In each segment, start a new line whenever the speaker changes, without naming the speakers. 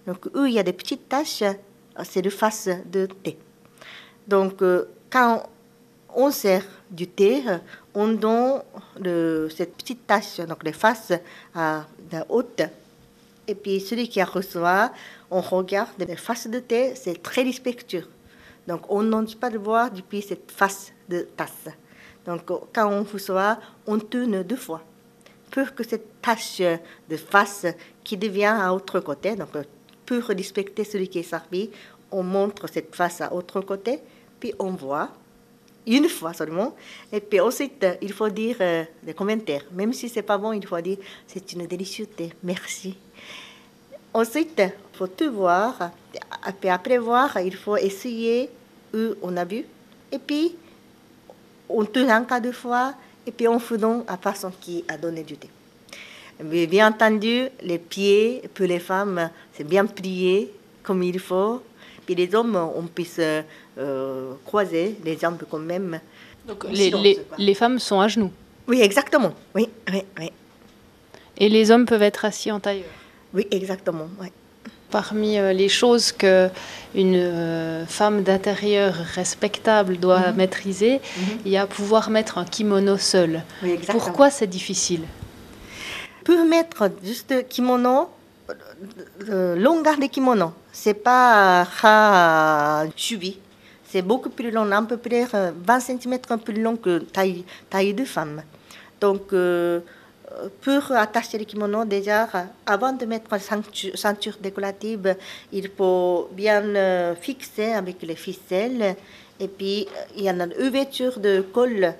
Donc, où il y a des petites taches, c'est le face de thé. Donc, quand on sert du thé, on donne cette petite tache, donc les faces à la haute. Et puis, celui qui reçoit, on regarde les faces de thé, c'est très respectueux. Donc, on n'ose pas de voir depuis cette face de tasse. Donc, quand on reçoit, on tourne 2 fois pour que cette tache de face qui devient à l'autre côté, donc pour respecter celui qui est servi, on montre cette face à l'autre côté, puis on voit une fois seulement, et puis ensuite il faut dire des commentaires. Même si c'est pas bon, il faut dire c'est une délicieuse thé, merci. Ensuite, il faut tout voir, et puis après voir, il faut essayer où on a vu, et puis on tourne encore 2 fois, et puis on fout donc à la personne qui a donné du thé. Mais bien entendu, les pieds pour les femmes, c'est bien plié comme il faut. Puis les hommes, on puisse croiser les jambes quand même.
Donc les femmes sont à genoux.
Oui, exactement. Oui, oui, oui.
Et les hommes peuvent être assis en tailleur.
Oui, exactement. Oui.
Parmi les choses qu'une femme d'intérieur respectable doit maîtriser, il y a pouvoir mettre un kimono seul.
Oui, exactement.
Pourquoi c'est difficile?
Pour mettre juste kimono, longueur de kimono, c'est pas subi. C'est beaucoup plus long, à peu près 20 cm plus long que taille de femme. Donc, pour attacher le kimono, déjà, avant de mettre une ceinture décorative, il faut bien fixer avec les ficelles. Et puis, il y a une ouverture de col,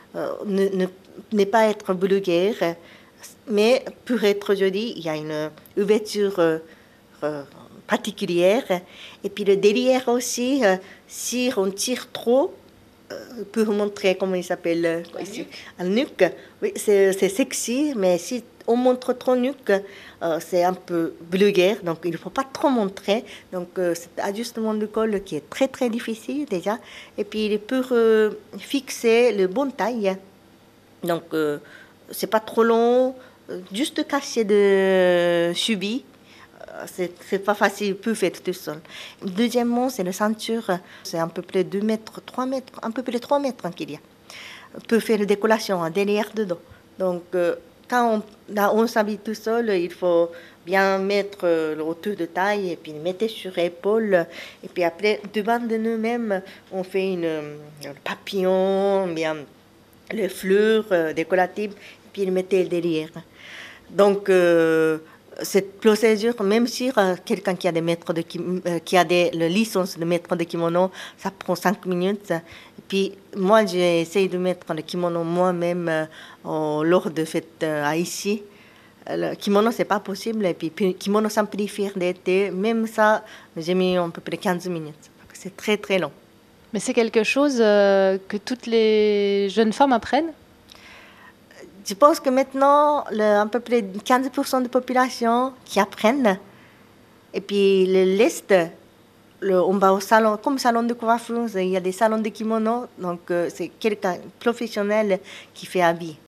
ne pas être vulgaire. Mais pour être joli, il y a une ouverture particulière. Et puis le derrière aussi, si on tire trop, pour montrer comment il s'appelle ici, un nuque, oui, c'est sexy, mais si on montre trop nuque, c'est un peu vulgaire, donc il ne faut pas trop montrer. Donc cet ajustement du col qui est très très difficile déjà. Et puis pour fixer le bon taille, donc c'est pas trop long, juste caché de subi. C'est pas facile, peut faire tout seul. Deuxièmement, c'est la ceinture. C'est à peu près 2 mètres, 3 mètres, à peu près 3 mètres qu'il y a. On peut faire la décoration derrière, dedans. Donc, quand on s'habille tout seul, il faut bien mettre le hauteur de taille et puis mettre sur l'épaule. Et puis après, devant de nous-mêmes, on fait un papillon, bien les fleurs décoratives, et puis le mettre derrière. Donc, cette procédure, même si quelqu'un qui a qui a la licence de maître de kimono, ça prend 5 minutes. Et puis moi, j'ai essayé de mettre le kimono moi-même lors de fête ici. Le kimono, c'est pas possible. Et puis kimono simplifié d'été, même ça, j'ai mis à peu près 15 minutes. C'est très très long.
Mais c'est quelque chose que toutes les jeunes femmes apprennent?
Je pense que maintenant, à peu près 15% de la population qui apprennent. Et puis l'Est, on va au salon, comme salon de coiffure, il y a des salons de kimono, donc c'est quelqu'un professionnel qui fait habiller.